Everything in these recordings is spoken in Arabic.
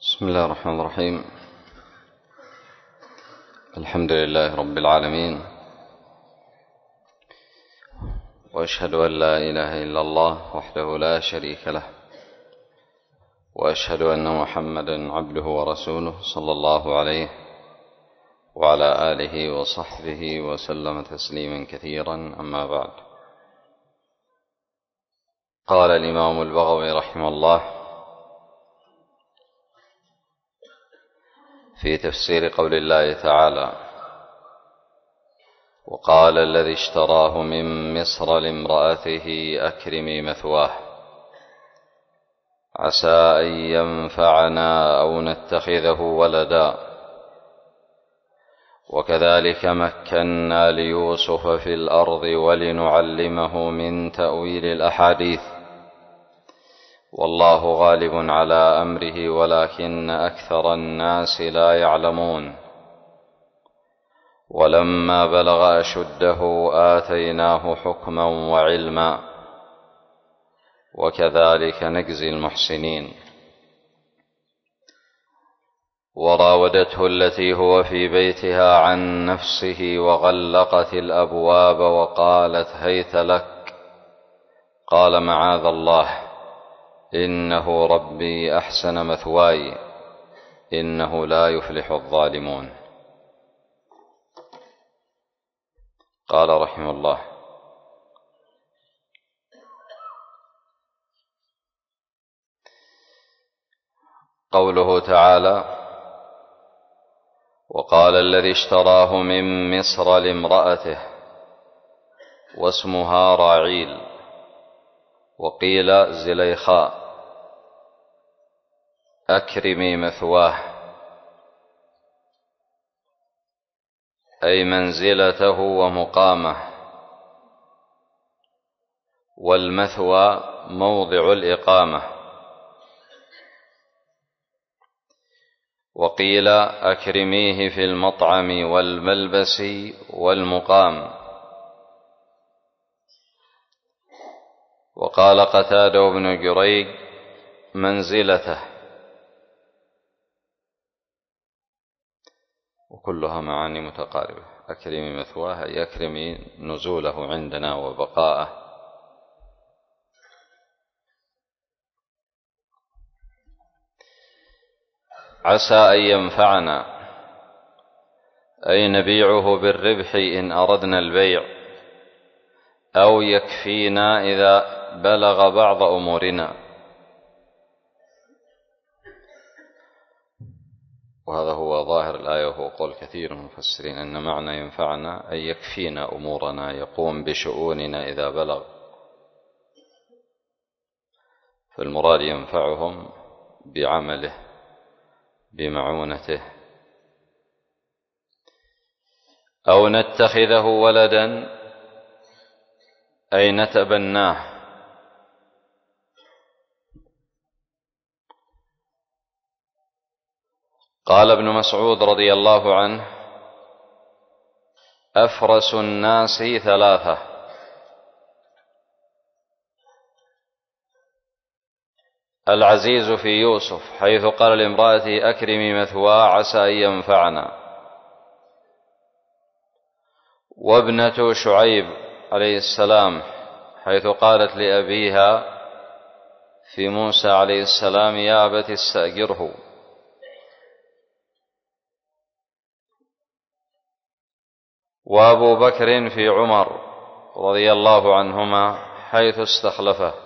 بسم الله الرحمن الرحيم. الحمد لله رب العالمين، وأشهد أن لا إله إلا الله وحده لا شريك له، وأشهد أن محمدا عبده ورسوله صلى الله عليه وعلى آله وصحبه وسلم تسليما كثيرا. أما بعد، قال الإمام البغوي رحمه الله في تفسير قول الله تعالى: وقال الذي اشتراه من مصر لامرأته أكرمي مثواه عسى أن ينفعنا أو نتخذه ولدا وكذلك مكنا ليوسف في الأرض ولنعلمه من تأويل الأحاديث والله غالب على أمره ولكن أكثر الناس لا يعلمون. ولما بلغ أشده آتيناه حكما وعلما وكذلك نجزي المحسنين. وراودته التي هو في بيتها عن نفسه وغلقت الأبواب وقالت هيت لك، قال معاذ الله إنه ربي أحسن مثواي إنه لا يفلح الظالمون. قال رحمه الله: قوله تعالى: وقال الذي اشتراه من مصر لامرأته، واسمها راعيل وقيل زليخاء، أكرمي مثواه أي منزلته ومقامه، والمثوى موضع الإقامة. وقيل أكرميه في المطعم والملبس والمقام. وقال قتادة بن جريج منزلته، وكلها معاني متقاربة. أكرمي مثواه أي أكرمي نزوله عندنا وبقاءه. عسى أن ينفعنا أي نبيعه بالربح إن أردنا البيع، أو يكفينا إذا بلغ بعض أمورنا. وهذا هو ظاهر الآية وهو قول كثير من المفسرين أن معنى ينفعنا أي يكفينا أمورنا، يقوم بشؤوننا إذا بلغ. فالمراد ينفعهم بعمله بمعونته. أو نتخذه ولدا أي نتبناه. قال ابن مسعود رضي الله عنه: أفرس الناس ثلاثة: العزيز في يوسف حيث قال لامرأته أكرمي مثواه عسى أن ينفعنا، وابنة شعيب عليه السلام حيث قالت لأبيها في موسى عليه السلام يا أبت استأجره، وأبو بكر في عمر رضي الله عنهما حيث استخلفه.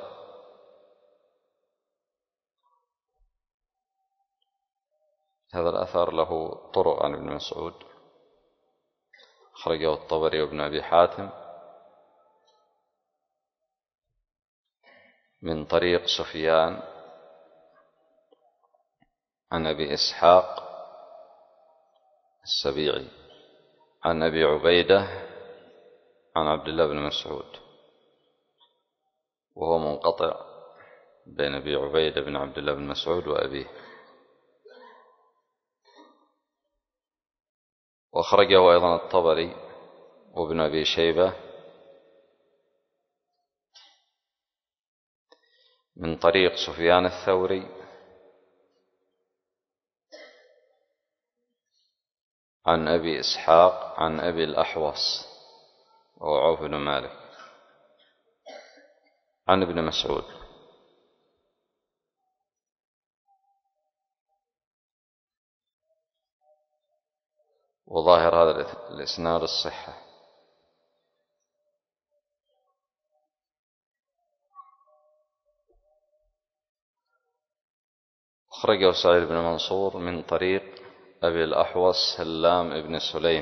هذا الأثر له طرق عن ابن مسعود، أخرجه الطبري وابن أبي حاتم من طريق سفيان عن أبي إسحاق السبيعي عن أبي عبيدة عن عبد الله بن مسعود، وهو منقطع بين أبي عبيدة بن عبد الله بن مسعود وأبيه. وأخرجه أيضا الطبري وابن أبي شيبة من طريق سفيان الثوري عن أبي إسحاق عن أبي الأحوص وهو عوف بن مالك عن ابن مسعود. وظاهر هذا الإسناد الصحة. أخرجه سعيد بن منصور من طريق أبي الأحوص سلام بن سليم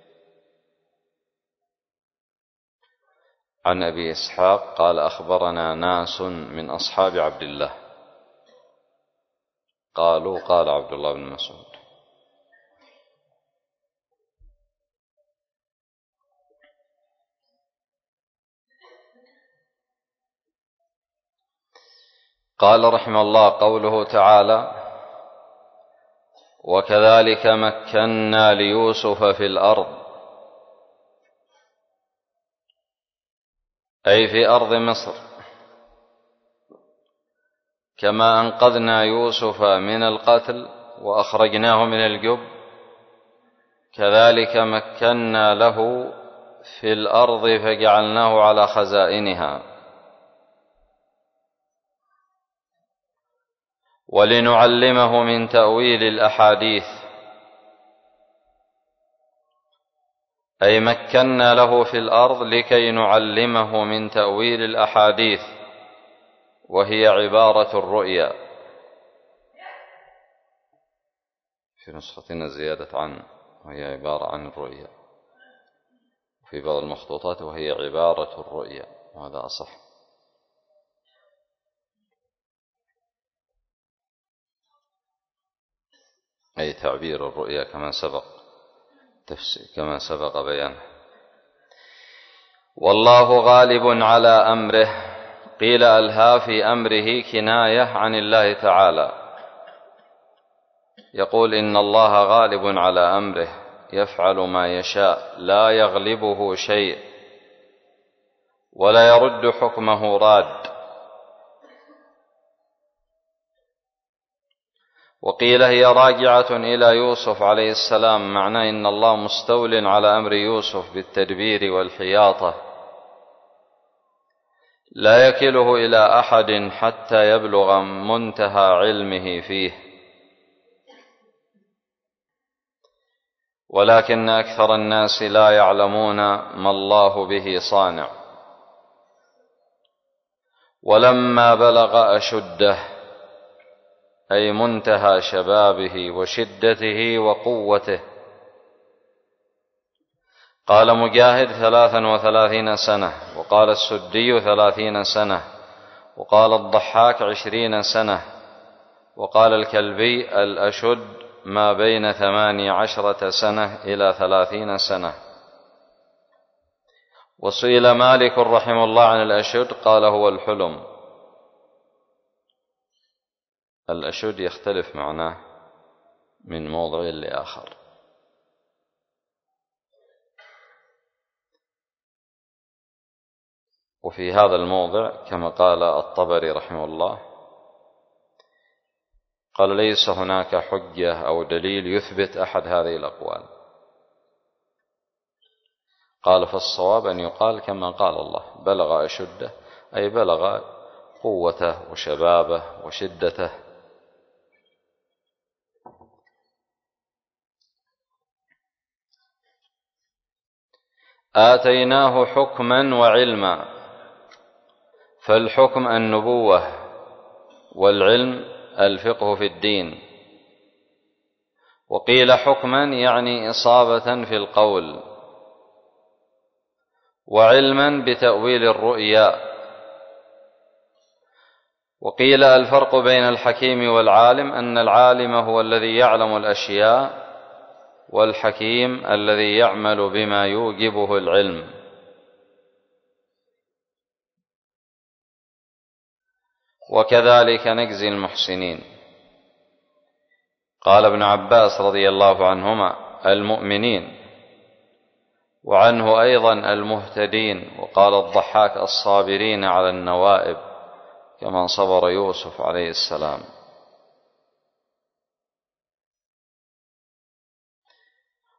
عن أبي إسحاق قال أخبرنا ناس من أصحاب عبد الله قالوا قال عبد الله بن مسعود. قال رحمه الله قوله تعالى وكذلك مكنا ليوسف في الأرض أي في أرض مصر كما أنقذنا يوسف من القتل وأخرجناه من الجب كذلك مكنا له في الأرض فجعلناه على خزائنها ولنعلمه من تأويل الأحاديث أي مكنا له في الأرض لكي نعلمه من تأويل الأحاديث وهي عبارة الرؤيا. في نسختنا زيادة عن وهي عبارة عن الرؤيا، في بعض المخطوطات وهي عبارة الرؤيا، وهذا أصح. أي تعبير الرؤيا كما سبق بيانه. والله غالب على أمره قيل ألها في أمره كناية عن الله تعالى، يقول إن الله غالب على أمره يفعل ما يشاء لا يغلبه شيء ولا يرد حكمه راد. وقيل هي راجعة إلى يوسف عليه السلام، معناه إن الله مستول على أمر يوسف بالتدبير والحياطة لا يكله إلى أحد حتى يبلغ منتهى علمه فيه، ولكن أكثر الناس لا يعلمون ما الله به صانع. ولما بلغ أشده أي منتهى شبابه وشدته وقوته، قال مجاهد 33 سنة، وقال السدي 30 سنة، وقال الضحاك 20 سنة، وقال الكلبي الأشد ما بين 18 سنة إلى 30 سنة. وسئل مالك رحمه الله عن الأشد قال هو الحلم. الأشد يختلف معناه من موضع لآخر. وفي هذا الموضع كما قال الطبري رحمه الله قال ليس هناك حجة أو دليل يثبت أحد هذه الأقوال. قال فالصواب أن يقال كما قال الله بلغ أشده أي بلغ قوته وشبابه وشدته. آتيناه حكما وعلما، فالحكم النبوة والعلم الفقه في الدين. وقيل حكما يعني إصابة في القول، وعلما بتأويل الرؤيا. وقيل الفرق بين الحكيم والعالم أن العالم هو الذي يعلم الأشياء، والحكيم الذي يعمل بما يوجبه العلم. وكذلك نجزي المحسنين. قال ابن عباس رضي الله عنهما المؤمنين، وعنه أيضا المهتدين. وقال الضحاك الصابرين على النوائب كما صبر يوسف عليه السلام.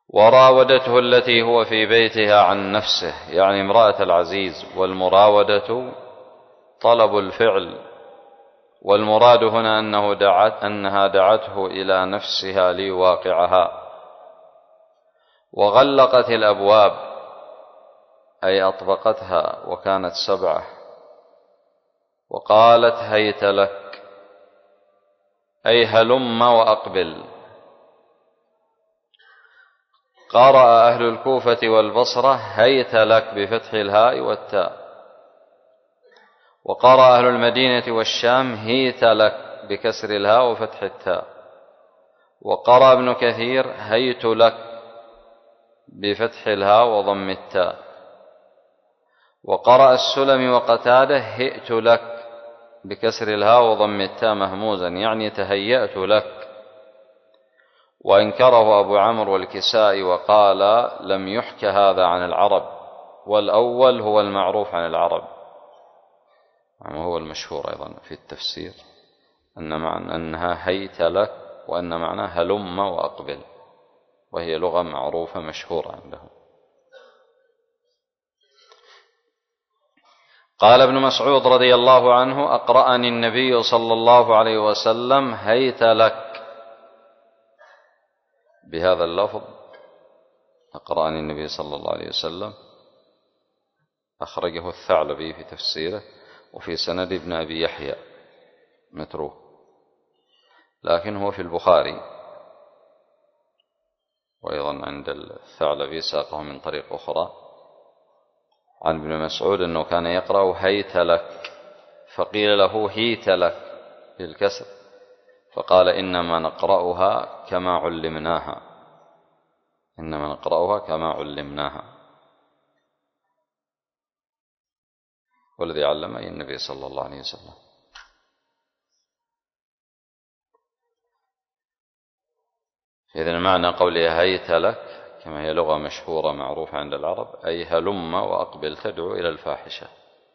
وراودته التي هو في بيتها عن نفسه، يعني امرأة العزيز، والمراودة طلب الفعل، والمراد هنا أنها دعته إلى نفسها ليواقعها. وغلقت الأبواب أي أطبقتها، وكانت 7، وقالت هيت لك أي هلم وأقبل. قرأ أهل الكوفة والبصرة هيت لك بفتح الهاء والتاء، وقرأ أهل المدينة والشام هيت لك بكسر الهاء وفتح التاء، وقرأ ابن كثير هيت لك بفتح الهاء وضم التاء، وقرأ السلمي وقتاده هئت لك بكسر الهاء وضم التاء مهموزا، يعني تهيأت لك. وإنكره أبو عمرو والكسائي وقال لم يحك هذا عن العرب، والأول هو المعروف عن العرب، وهو المشهور أيضا في التفسير أن معنى أنها هيت لك، وأن معناها هلم وأقبل، وهي لغة معروفة مشهورة عندهم. قال ابن مسعود رضي الله عنه أقرأني النبي صلى الله عليه وسلم هيت لك بهذا اللفظ. أقرأني النبي صلى الله عليه وسلم أخرجه الثعلبي في تفسيره، وفي سند ابن أبي يحيى متروك، لكن هو في البخاري، وأيضا عند الثعلبي ساقه من طريق أخرى عن ابن مسعود أنه كان يقرأ هيت لك، فقيل له هيت لك بالكسر، فقال إنما نقرأها كما علمناها، إنما نقرأها كما علمناها، والذي علم أي النبي صلى الله عليه وسلم. إذن معنى قوله هيت لك كما هي لغة مشهورة معروفة عند العرب، أي هلم وأقبل تدعو إلى الفاحشة.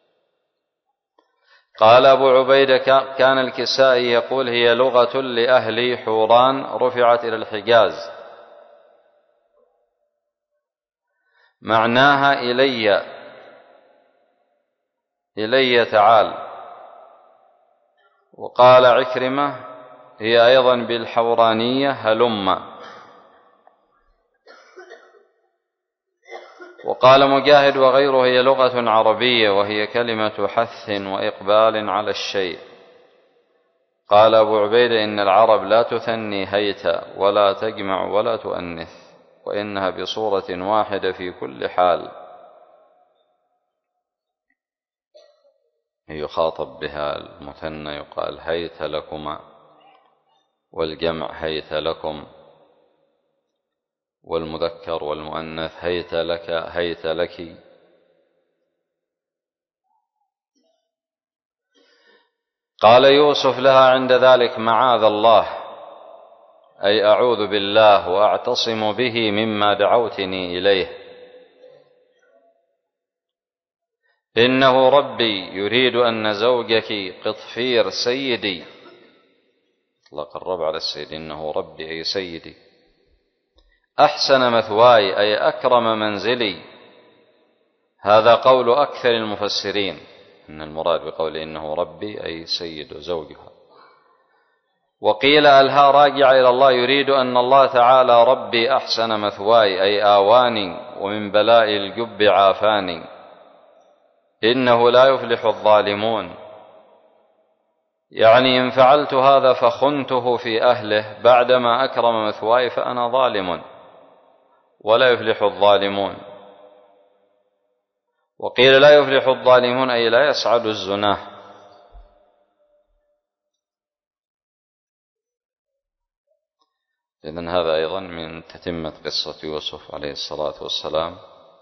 قال أبو عبيدة كان الكسائي يقول هي لغة لأهل حوران رفعت إلى الحجاز، معناها إلي تعال. وقال عكرمة هي أيضا بالحورانية هلم. وقال مجاهد وغيره هي لغة عربية، وهي كلمة حث وإقبال على الشيء. قال أبو عبيدة إن العرب لا تثني هيتا ولا تجمع ولا تؤنث، وإنها بصورة واحدة في كل حال، يخاطب بها المثنى يقال هيت لكما، والجمع هيت لكم، والمذكر والمؤنث هيت لك هيت لك. قال يوسف لها عند ذلك معاذ الله، أي أعوذ بالله وأعتصم به مما دعوتني إليه، إنه ربي يريد أن زوجك قطفير سيدي، اطلق الرب على السيد، إنه ربي أي سيدي، أحسن مثواي أي أكرم منزلي. هذا قول أكثر المفسرين، إن المراد بقول إنه ربي أي سيد زوجها. وقيل الها راجع إلى الله، يريد أن الله تعالى ربي أحسن مثواي أي آواني، ومن بلاء الجب عافاني، إنه لا يفلح الظالمون، يعني إن فعلت هذا فخنته في أهله بعدما أكرم مثواي فأنا ظالم، ولا يفلح الظالمون. وقيل لا يفلح الظالمون أي لا يسعد الزناه. إذن هذا أيضا من تتمة قصة يوسف عليه الصلاة والسلام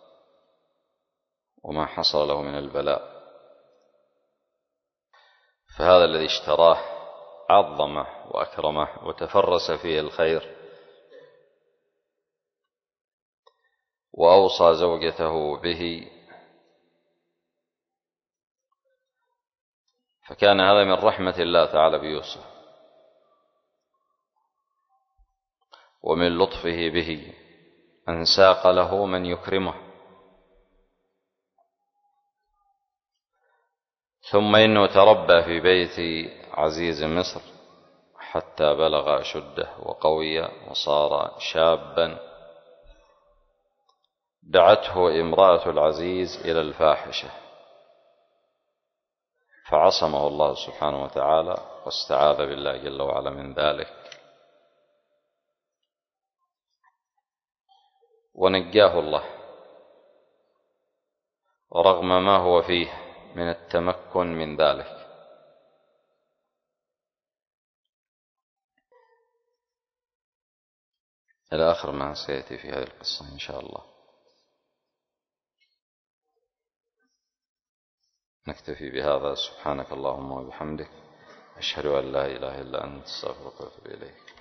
وما حصل له من البلاء. فهذا الذي اشتراه عظمه وأكرمه وتفرس فيه الخير، وأوصى زوجته به، فكان هذا من رحمة الله تعالى بيوسف ومن لطفه به، أن ساق له من يكرمه. ثم إنه تربى في بيت عزيز مصر حتى بلغ أشده وقوي وصار شابا، دعته امرأة العزيز إلى الفاحشة فعصمه الله سبحانه وتعالى واستعاذ بالله جل وعلا من ذلك، ونجاه الله رغم ما هو فيه من التمكن من ذلك. إلى آخر ما سيأتي في هذه القصة إن شاء الله. نكتفي بهذا. سبحانك اللهم وبحمدك، أشهد أن لا إله إلا أنت، أستغفرك وأتوب إليك.